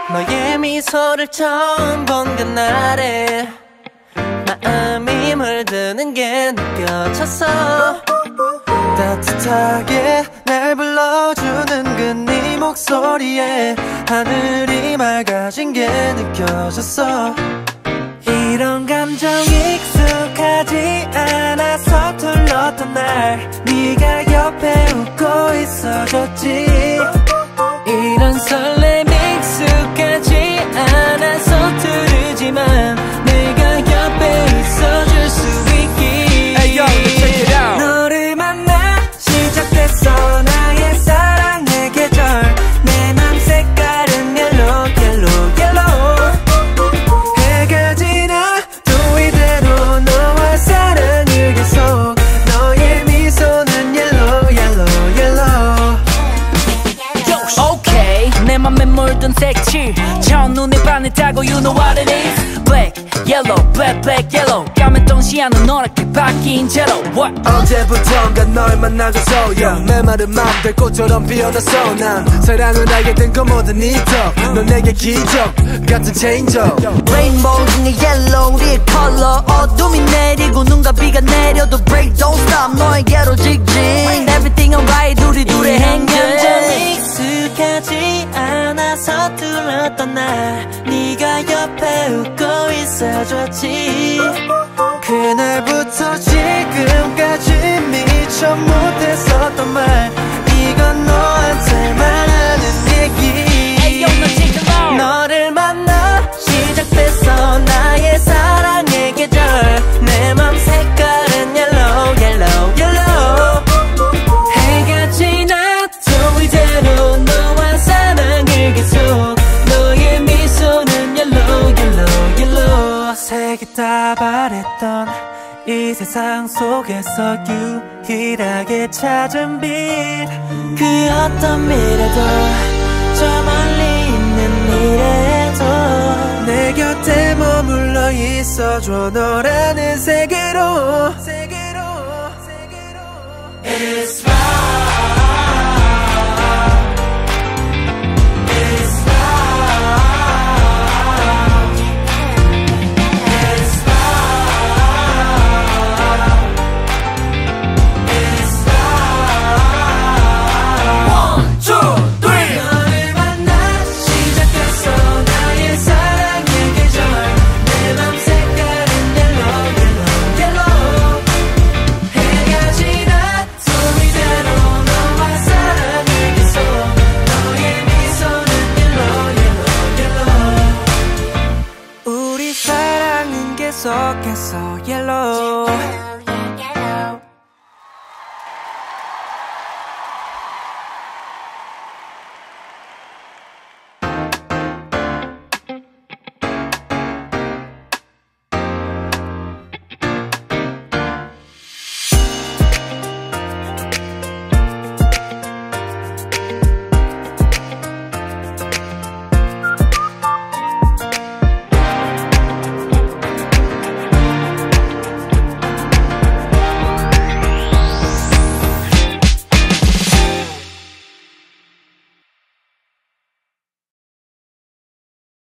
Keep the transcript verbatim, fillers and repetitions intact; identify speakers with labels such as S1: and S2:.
S1: 너의 미소를 처음 본 그날에 마음이 물드는 게 느껴졌어.
S2: 따뜻하게 날 불러주는 그 네 목소리에 하늘이 맑아진 게 느껴졌어.
S1: 이런 감정 익숙하지 않아 서툴렀던 날 네가 옆에 웃고 있어줬지. 이런 설렘 익숙하지 않아 서투르지만 내가 옆에 있어줄 수 있기.
S2: Hey yo, check it out.
S1: 너를 만나 시작됐어 나의 사랑의 계절. 내 맘 색깔은 yellow yellow yellow. 해가 지나도 이대로 너와 사랑을 계속. 너의 미소는 yellow yellow yellow.
S3: Okay, 내 맘에 물든 색칠 첫눈에 반했다고 you know what it is. Black, yellow, black, black, yellow. 까만 동시야는 노랗게 바뀐 채로. What?
S2: 언제부턴가 널 만나고서 yeah. 내 말은 맘대 꽃처럼 피어났어. 난 사랑을 알게 된 건 뭐든 이덕. 넌 내게 기적 같은 change up.
S3: Rainbow 중에 yellow 우리의 color. 어둠이 내리고 눈과 비가 내려도 break don't stop 너에게로 직진. Everything alright 우리 둘의 행렬.
S1: 감정 익숙하지 않아 서툴렀던 날 네가 옆에 웃고 있어줬지.
S2: 그날부터 지금까지 미처 못했었던 말 이건 너한테 말하는 얘기.
S3: Hey, yo, 너 지금
S1: 너를 만나 시작됐어 나의 사랑의 계절. 내 맘 색깔은 yellow yellow yellow. 해가 지나도 이대로 너와 사랑을 계속. 너의 미소는 yellow yellow yellow. 색이 다 바랬던 이 세상 속에서 유일하게 찾은 빛. 그 어떤 미래도 저 멀리 있는 미래도
S2: 내 곁에 머물러 있어줘. 너라는 세계로 세계로 세계로.
S1: It's fine. It's fine. It's fine. It's fine. One, two, three. 너를 만나 시작됐어 나의 사랑의 계절. 내 맘 색깔은 yellow yellow yellow. 해가 지나도 이대로 너와 사랑을 계속. 너의 미소는 yellow yellow yellow. 우리 사랑은 계속해서 yellow.